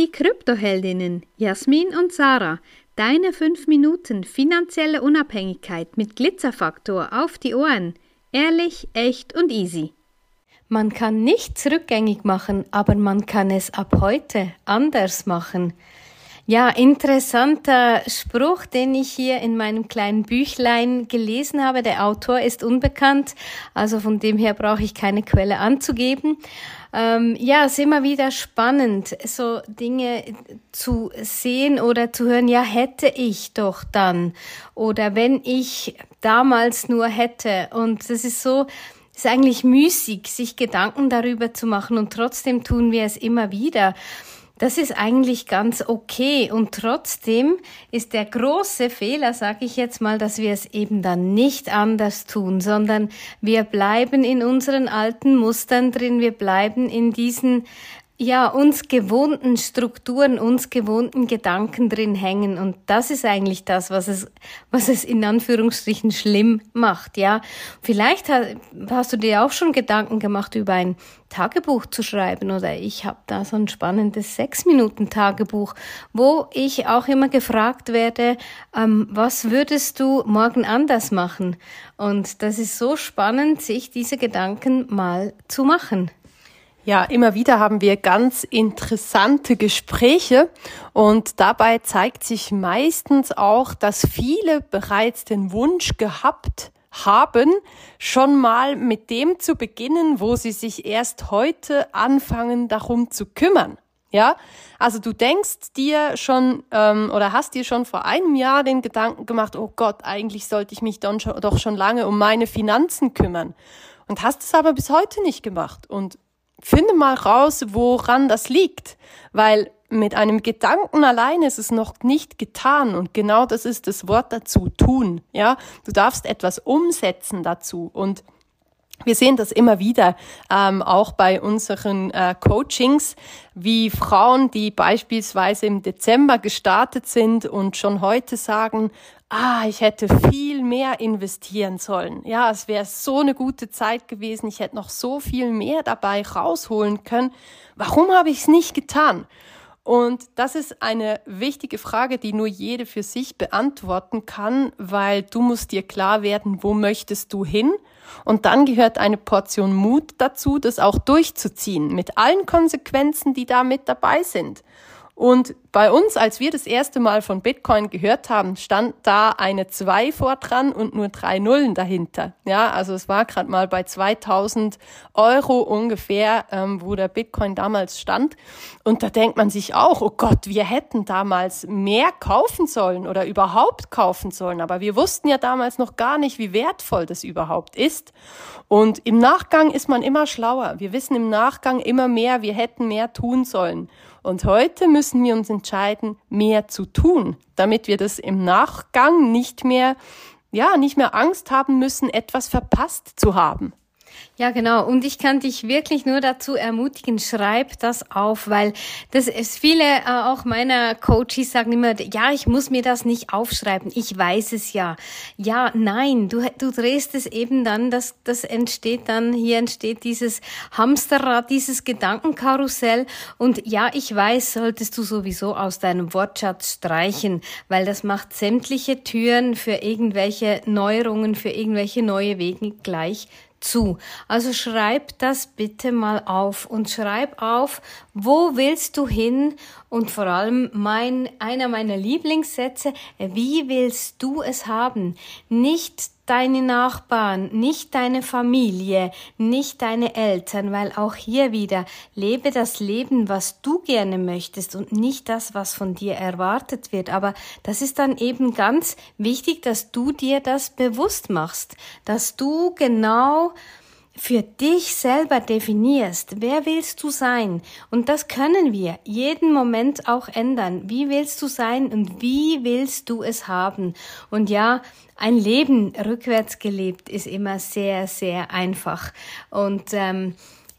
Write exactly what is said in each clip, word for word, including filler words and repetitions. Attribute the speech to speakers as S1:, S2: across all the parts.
S1: Die Kryptoheldinnen Jasmin und Sarah. Deine fünf Minuten finanzielle Unabhängigkeit mit Glitzerfaktor auf die Ohren. Ehrlich, echt und easy.
S2: Man kann nichts rückgängig machen, aber man kann es ab heute anders machen. Ja, interessanter Spruch, den ich hier in meinem kleinen Büchlein gelesen habe. Der Autor ist unbekannt, also von dem her brauche ich keine Quelle anzugeben. Ähm, ja, es ist immer wieder spannend, so Dinge zu sehen oder zu hören, ja, hätte ich doch dann. Oder wenn ich damals nur hätte. Und das ist so, es ist eigentlich müßig, sich Gedanken darüber zu machen und trotzdem tun wir es immer wieder. Das ist eigentlich ganz okay und trotzdem ist der große Fehler, sage ich jetzt mal, dass wir es eben dann nicht anders tun, sondern wir bleiben in unseren alten Mustern drin, wir bleiben in diesen ja uns gewohnten Strukturen, uns gewohnten Gedanken drin hängen und das ist eigentlich das, was es was es in Anführungsstrichen schlimm macht, ja. Vielleicht hast, hast du dir auch schon Gedanken gemacht über ein Tagebuch zu schreiben oder ich habe da so ein spannendes Sechs-Minuten-Tagebuch, wo ich auch immer gefragt werde, ähm, was würdest du morgen anders machen? Und das ist so spannend, sich diese Gedanken mal zu machen.
S3: Ja, immer wieder haben wir ganz interessante Gespräche und dabei zeigt sich meistens auch, dass viele bereits den Wunsch gehabt haben, schon mal mit dem zu beginnen, wo sie sich erst heute anfangen, darum zu kümmern. Ja, also du denkst dir schon ähm, oder hast dir schon vor einem Jahr den Gedanken gemacht, oh Gott, eigentlich sollte ich mich dann schon, doch schon lange um meine Finanzen kümmern und hast es aber bis heute nicht gemacht und finde mal raus, woran das liegt, weil mit einem Gedanken allein ist es noch nicht getan und genau das ist das Wort dazu, tun, ja. Du darfst etwas umsetzen dazu und wir sehen das immer wieder, ähm, auch bei unseren äh, Coachings, wie Frauen, die beispielsweise im Dezember gestartet sind und schon heute sagen, ah, ich hätte viel mehr investieren sollen. Ja, es wäre so eine gute Zeit gewesen, ich hätte noch so viel mehr dabei rausholen können. Warum habe ich es nicht getan? Und das ist eine wichtige Frage, die nur jede für sich beantworten kann, weil du musst dir klar werden, wo möchtest du hin? Und dann gehört eine Portion Mut dazu, das auch durchzuziehen, mit allen Konsequenzen, die da mit dabei sind. Und bei uns, als wir das erste Mal von Bitcoin gehört haben, stand da eine zwei vor dran und nur drei Nullen dahinter. Ja, also es war gerade mal bei zweitausend Euro ungefähr, ähm, wo der Bitcoin damals stand. Und da denkt man sich auch, oh Gott, wir hätten damals mehr kaufen sollen oder überhaupt kaufen sollen. Aber wir wussten ja damals noch gar nicht, wie wertvoll das überhaupt ist. Und im Nachgang ist man immer schlauer. Wir wissen im Nachgang immer mehr, wir hätten mehr tun sollen. Und heute müssen wir uns entscheiden, mehr zu tun, damit wir das im Nachgang nicht mehr, ja, nicht mehr Angst haben müssen, etwas verpasst zu haben.
S2: Ja, genau. Und ich kann dich wirklich nur dazu ermutigen, schreib das auf, weil das ist viele, äh, auch meiner Coaches sagen immer, ja, ich muss mir das nicht aufschreiben. Ich weiß es ja. Ja, nein, du, du drehst es eben dann, das, das entsteht dann, hier entsteht dieses Hamsterrad, dieses Gedankenkarussell. Und ja, ich weiß, solltest du sowieso aus deinem Wortschatz streichen, weil das macht sämtliche Türen für irgendwelche Neuerungen, für irgendwelche neue Wege gleich zu. Also schreib das bitte mal auf und schreib auf, wo willst du hin und vor allem mein, einer meiner Lieblingssätze, wie willst du es haben? Nicht deine Nachbarn, nicht deine Familie, nicht deine Eltern, weil auch hier wieder, lebe das Leben, was du gerne möchtest und nicht das, was von dir erwartet wird. Aber das ist dann eben ganz wichtig, dass du dir das bewusst machst, dass du genau für dich selber definierst, wer willst du sein? Und das können wir jeden Moment auch ändern. Wie willst du sein und wie willst du es haben? Und ja, ein Leben rückwärts gelebt ist immer sehr, sehr einfach. Und ähm,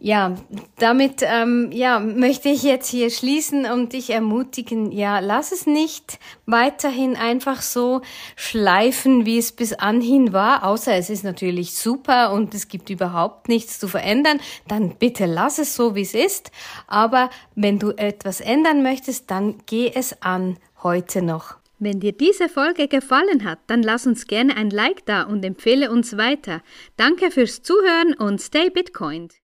S2: Ja, damit ähm, ja, möchte ich jetzt hier schließen und dich ermutigen, ja, lass es nicht weiterhin einfach so schleifen, wie es bis anhin war, außer es ist natürlich super und es gibt überhaupt nichts zu verändern, dann bitte lass es so, wie es ist. Aber wenn du etwas ändern möchtest, dann geh es an heute noch.
S1: Wenn dir diese Folge gefallen hat, dann lass uns gerne ein Like da und empfehle uns weiter. Danke fürs Zuhören und stay Bitcoined.